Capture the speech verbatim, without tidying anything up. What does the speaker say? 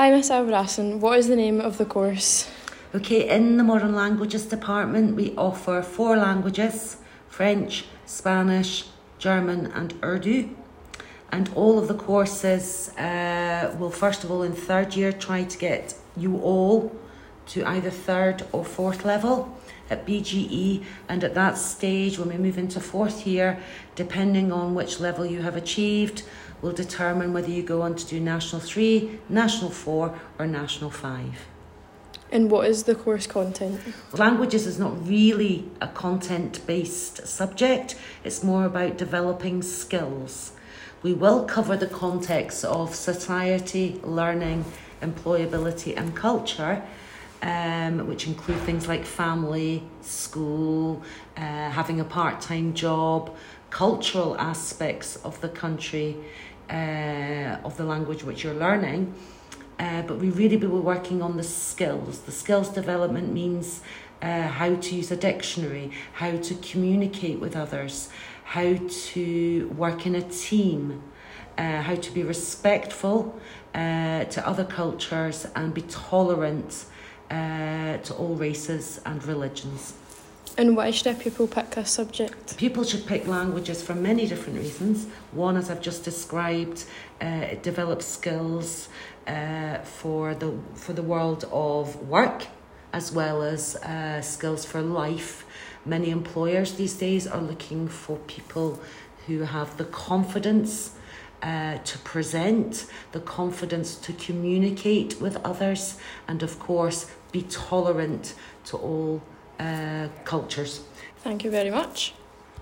Hi, Miss Albrasson. What is the name of the course? Okay, in the Modern Languages department, we offer four languages: French, Spanish, German and Urdu. And all of the courses uh, will, first of all, in third year, try to get you all to either third or fourth level at B G E. And at that stage, when we move into fourth year, depending on which level you have achieved, will determine whether you go on to do National three, National four or National five. And what is the course content? Languages is not really a content-based subject. It's more about developing skills. We will cover the context of society, learning, employability and culture, um, which include things like family, school, uh, having a part-time job, cultural aspects of the country, uh, of the language which you're learning. Uh, but we really be working on the skills. The skills development means uh, how to use a dictionary, how to communicate with others, how to work in a team, uh, how to be respectful uh, to other cultures and be tolerant uh, to all races and religions. And why should a pupil pick this subject? People should pick languages for many different reasons. One, as I've just described, uh, it develops skills uh, for the for the world of work, as well as uh, skills for life. Many employers these days are looking for people who have the confidence uh, to present, the confidence to communicate with others, and of course be tolerant to all uh, cultures. Thank you very much.